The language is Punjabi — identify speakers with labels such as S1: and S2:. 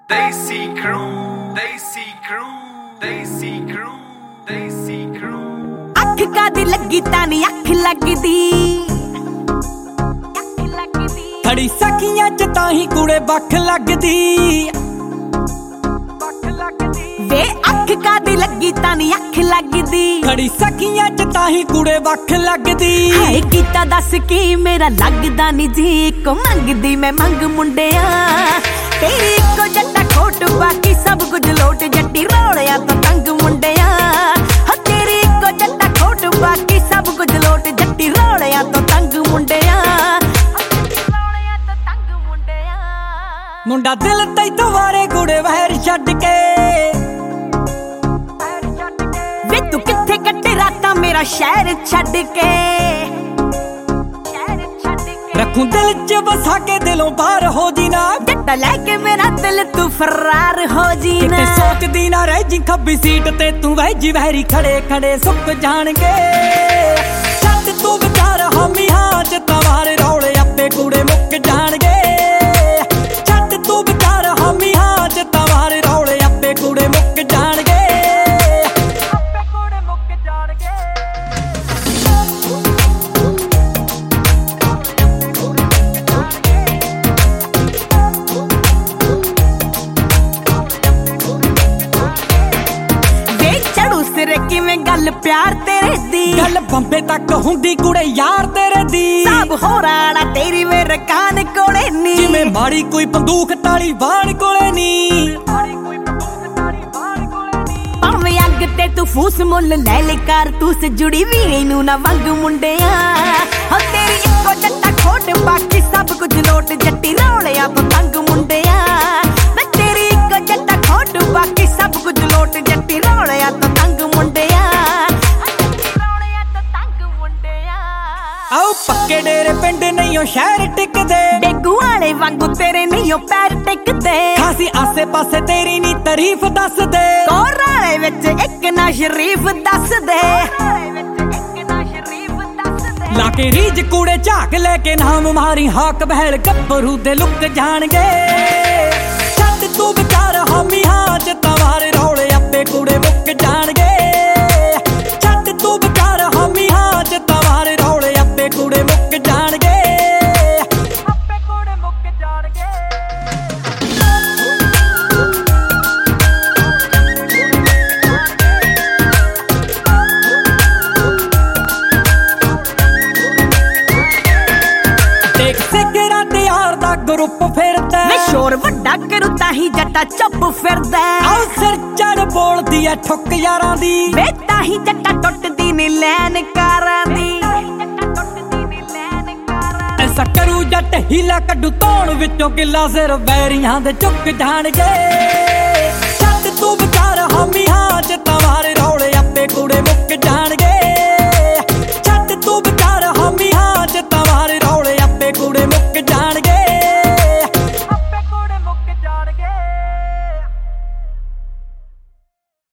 S1: Desi Crew, Desi Crew, Desi Crew, Desi Crew।
S2: ਅੱਖ ਕਾਦੀ ਲੱਗੀ ਤਾਂ ਨੀ ਅੱਖ ਲੱਗਦੀ
S3: ਖੜੀ ਸਖੀਆਂ ਚ ਤਾਂ ਹੀ ਕੁੜੇ ਬੱਖ ਲੱਗਦੀ
S2: ਵੇ ਅੱਖ ਕਾਦੀ ਲੱਗੀ ਤਾਂ ਨੀ ਅੱਖ ਲੱਗਦੀ
S3: ਖੜੀ ਸਖੀਆਂ ਚ ਤਾਂ ਹੀ ਕੁੜੇ ਬੱਖ ਲੱਗਦੀ
S2: ਹਾਏ ਕੀਤਾ ਦੱਸ ਕੀ ਮੇਰਾ ਲੱਗਦਾ ਨੀ ਜੀ ਕੋ ਮੰਗਦੀ ਮੈਂ ਮੰਗ ਮੁੰਡਿਆ ਤੇਰੀ ਇੱਕੋ ਜੱਟਾ ਖੋਟ ਬਾਕੀ ਸਭ ਕੁਝ ਲੋਟ ਜੱਟੀ ਰੋਲਿਆ ਤਾਂ ਤੰਗ ਮੁੰਡਿਆ ਹਾਂ ਤੇਰੀ ਇੱਕੋ ਜੱਟਾ ਖੋਟ ਬਾਕੀ ਸਭ ਕੁਝ ਲੋਟ ਜੱਟੀ ਰੋਲਿਆ ਤਾਂ ਤੰਗ ਮੁੰਡਿਆ
S3: ਮੁੰਡਾ ਦਿਲ ਤੈ ਦੁਆਰੇ ਕੁੜੇ ਵਹਿਰ ਛੱਡ ਕੇ
S2: ਵੇ ਤੂੰ ਕਿੱਥੇ ਕੱਟੇ ਰਾਤਾਂ ਮੇਰਾ ਸ਼ਹਿਰ ਛੱਡ ਕੇ
S3: ਰੱਖੂ ਦਿਲ ਚ ਵਸਾ ਕੇ ਦਿਲੋਂ ਬਾਹਰ ਹੋ ਜੀ ਨਾ
S2: ਜੱਟਾ ਲੈ ਕੇ ਮੇਰਾ ਦਿਲ ਤੂੰ ਫਰਾਰ ਹੋ ਜੀ ਨਾ
S3: ਕਿਤੇ ਸੋਚਦੀ ਨਾ ਰਹਿ ਜੀ ਖੱਬੀ ਸੀਟ ਤੇ ਤੂੰ ਵਹਿਜੀ ਵਹਿਰੀ ਖੜੇ ਖੜੇ ਸੁੱਕ ਜਾਣਗੇ ਛੱਡ ਤੂੰ ਵਿਚਾਰ ਹਾਮੀ ਹਾਂ ਚ ਤਵਾਰੇ ਰੌਲੇ ਆਪੇ ਕੂੜੇ ਮੁੱਕ ਜਾਣਗੇ ਛੱਡ ਤੂੰ ਵਿਚਾਰ ਹਾਮੀ ਹਾਂ ਚ ਤਵਾਰੇ ਰੌਲੇ ਆਪੇ ਕੂੜੇ ਮੁੱਕ ਜਾਣਗੇ ਆਪੇ ਕੂੜੇ ਮੁੱਕ ਜਾਣਗੇ
S2: ਕਿਵੇਂ ਗੱਲ ਪਿਆਰ ਤੇਰੇ ਦੀ
S3: ਗੱਲ ਬੰਬੇ ਤੱਕ ਹੁੰਦੀ ਕੁੜੇ ਯਾਰ ਤੇਰੇ ਦੀ
S2: ਸਭ ਹੋਰਾਣਾ ਤੇਰੀ ਮੇਰੇ ਕਾਨ ਕੋਲੇ ਨੀ
S3: ਜਿਵੇਂ ਮਾੜੀ ਕੋਈ ਬੰਦੂਕ ਤਾਲੀ ਬਾਣ ਕੋਲੇ ਨੀ
S2: ਭਾਵੇਂ ਅੱਗ ਤੇ ਤੂੰ ਫੂਸ ਮੁੱਲ ਲੈ ਲੈ ਕਾਰਤੂਸ ਜੁੜੀ ਵੀਰੇ ਨੂੰ ਨਾ ਵੰਗ ਮੁੰਡਿਆ ਹੋ ਤੇਰੀ ਇੱਕੋ ਜੱਟਾ ਖੋਟ ਬਾਕੀ ਸਭ ਕੁਝ ਲੋਟ ਜੱਟੀ ਰੌਲਿਆ ਪਤੰਗ ਮੁੰਡਿਆ ਮੈਂ ਤੇਰੀ ਇੱਕੋ ਜੱਟਾ ਖੋਟ ਬਾਕੀ ਸਭ ਕੁਝ ਲੋਟ ਜੱਟੀ ਰੌਲਿਆ ਪਤੰਗ ਮੁੰਡਿਆ
S3: ਆਓ ਪੱਕੇ ਡੇਰੇ ਪਿੰਡ ਨਹੀਂ ਉਹ ਸ਼ਹਿਰ ਟਿਕਦੇ
S2: ਡੇਗੂ ਵਾਲੇ ਵਾਂਗੂ ਤੇਰੇ ਨਹੀਂ ਉਹ ਪੈਰ ਟਿਕਦੇ
S3: ਖਾਸੀ ਆਸੇ ਪਾਸੇ ਤੇਰੀ ਨੀ ਤਾਰੀਫ ਦੱਸਦੇ
S2: ਕੋਰਾਲੇ ਵਿੱਚ ਇੱਕ ਨਾ ਸ਼ਰੀਫ ਦੱਸਦੇ
S3: ਲਾ ਕੇ ਰੀਜ ਕੂੜੇ ਝਾਕ ਲੈ ਕੇ ਨਾਮ ਮਾਰੀ ਹਾਕ ਬਹਿਲ ਗੱਭਰੂ ਦੇ ਲੁੱਕ ਜਾਣਗੇ ਛੱਡ ਤੂੰ ਵਿਚਾਰ ਹਾਮੀ ਹਾਂ ਚ ਤਵਾਰੇ ਰੌਲੇ ਆਪੇ ਕੂੜੇ ਮੁੱਕ ਜਾਣਗੇ ਛੱਡ ਤੂੰ ਵਿਚਾਰ ਹਾਮੀ ਹਾਂ ਚ ਤਵਾਰੇ ਰੌਲੇ ਆਪੇ ਕੂੜੇ ਮੁੱਕ ਜਾਣਗੇ ਆਪੇ ਕੂੜੇ ਮੁੱਕ ਜਾਣਗੇ ਦੇਖ ਸਿਗਰਾਂ ਤੇ ਯਾਰ ਦਾ ਗਰੁੱਪ ਫਿਰਦਾ
S2: ਮੈਂ ਸ਼ੋਰ ਵੱਡਾ ਕਰੂ ਤਾਂ ਹੀ ਜੱਟਾ ਚੁੱਪ ਫਿਰਦਾ
S3: ਆਓ ਸਿਰ ਚੜ ਬੋਲਦੀ ਐ ਠੁੱਕ ਯਾਰਾਂ ਦੀ
S2: ਵੇ ਤਾਂ ਹੀ ਜੱਟਾ ਟੁੱਟਦੀ ਨੀ ਲੈਨ ਕਾਰਾਂ ਦੀ
S3: ਐਸਾ ਕਰੂ ਜੱਟ ਹੀਲਾ ਕੱਢੂ ਧੌਣ ਵਿੱਚੋਂ ਕਿੱਲਾ ਸਿਰ ਵੈਰੀਆਂ ਦੇ ਚੁੱਕ ਜਾਣਗੇ ਛੱਡ ਤੂੰ ਵਿਚਾਰ ਹਾਮੀ ਹਾਂ ਚ ਤਵਾਰੇ ਰੌਲੇ